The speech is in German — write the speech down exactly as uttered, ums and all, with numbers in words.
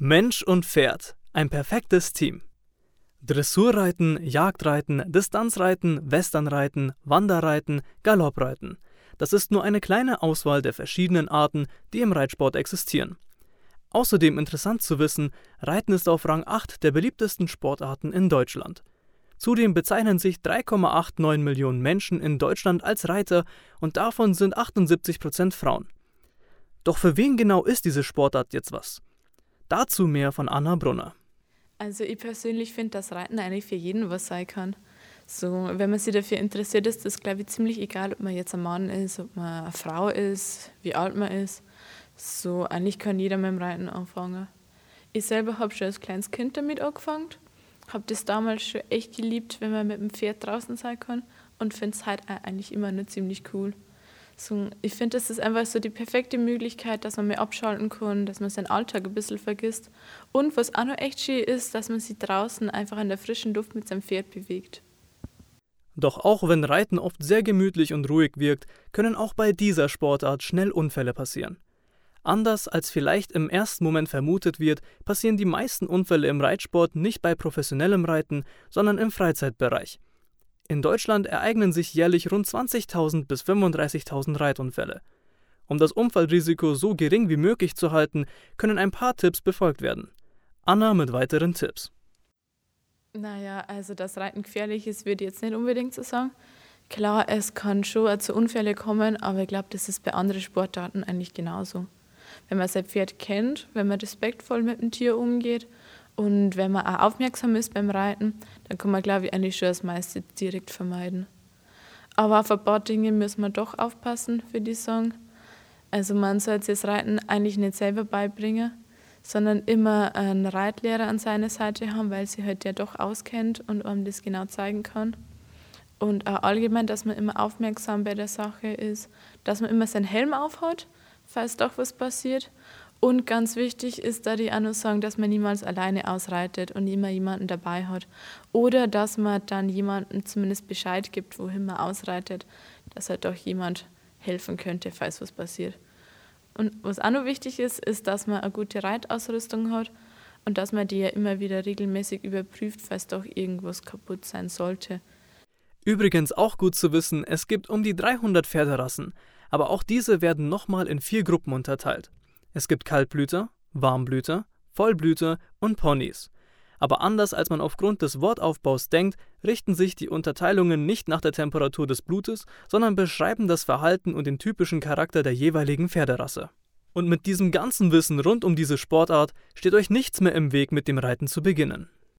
Mensch und Pferd, ein perfektes Team. Dressurreiten, Jagdreiten, Distanzreiten, Westernreiten, Wanderreiten, Galoppreiten. Das ist nur eine kleine Auswahl der verschiedenen Arten, die im Reitsport existieren. Außerdem interessant zu wissen, Reiten ist auf Rang acht der beliebtesten Sportarten in Deutschland. Zudem bezeichnen sich drei Komma neunundachtzig Millionen Menschen in Deutschland als Reiter und davon sind achtundsiebzig Prozent Frauen. Doch für wen genau ist diese Sportart jetzt was? Dazu mehr von Anna Brunner. Also ich persönlich finde, dass Reiten eigentlich für jeden was sein kann. So, wenn man sich dafür interessiert, ist das, glaube ich, ziemlich egal, ob man jetzt ein Mann ist, ob man eine Frau ist, wie alt man ist. So, eigentlich kann jeder mit dem Reiten anfangen. Ich selber habe schon als kleines Kind damit angefangen, habe das damals schon echt geliebt, wenn man mit dem Pferd draußen sein kann und finde es halt eigentlich immer noch ziemlich cool. So, ich finde, das ist einfach so die perfekte Möglichkeit, dass man mehr abschalten kann, dass man seinen Alltag ein bisschen vergisst. Und was auch noch echt schön ist, dass man sich draußen einfach in der frischen Luft mit seinem Pferd bewegt. Doch auch wenn Reiten oft sehr gemütlich und ruhig wirkt, können auch bei dieser Sportart schnell Unfälle passieren. Anders als vielleicht im ersten Moment vermutet wird, passieren die meisten Unfälle im Reitsport nicht bei professionellem Reiten, sondern im Freizeitbereich. In Deutschland ereignen sich jährlich rund zwanzigtausend bis fünfunddreißigtausend Reitunfälle. Um das Unfallrisiko so gering wie möglich zu halten, können ein paar Tipps befolgt werden. Anna mit weiteren Tipps. Naja, also dass Reiten gefährlich ist, würde ich jetzt nicht unbedingt so sagen. Klar, es kann schon zu Unfällen kommen, aber ich glaube, das ist bei anderen Sportarten eigentlich genauso. Wenn man sein Pferd kennt, wenn man respektvoll mit dem Tier umgeht und wenn man auch aufmerksam ist beim Reiten, dann kann man, glaube ich, eigentlich schon das meiste direkt vermeiden. Aber auf ein paar Dinge müssen wir doch aufpassen, würde ich sagen. Also man sollte sich das Reiten eigentlich nicht selber beibringen, sondern immer einen Reitlehrer an seiner Seite haben, weil sie halt ja doch auskennt und einem das genau zeigen kann. Und auch allgemein, dass man immer aufmerksam bei der Sache ist, dass man immer seinen Helm aufhat, falls doch was passiert. Und ganz wichtig ist, da die auch noch sagen, dass man niemals alleine ausreitet und immer jemanden dabei hat. Oder dass man dann jemandem zumindest Bescheid gibt, wohin man ausreitet, dass halt doch jemand helfen könnte, falls was passiert. Und was auch noch wichtig ist, ist, dass man eine gute Reitausrüstung hat und dass man die ja immer wieder regelmäßig überprüft, falls doch irgendwas kaputt sein sollte. Übrigens auch gut zu wissen, es gibt um die dreihundert Pferderassen, aber auch diese werden nochmal in vier Gruppen unterteilt. Es gibt Kaltblüter, Warmblüter, Vollblüter und Ponys. Aber anders als man aufgrund des Wortaufbaus denkt, richten sich die Unterteilungen nicht nach der Temperatur des Blutes, sondern beschreiben das Verhalten und den typischen Charakter der jeweiligen Pferderasse. Und mit diesem ganzen Wissen rund um diese Sportart steht euch nichts mehr im Weg, mit dem Reiten zu beginnen.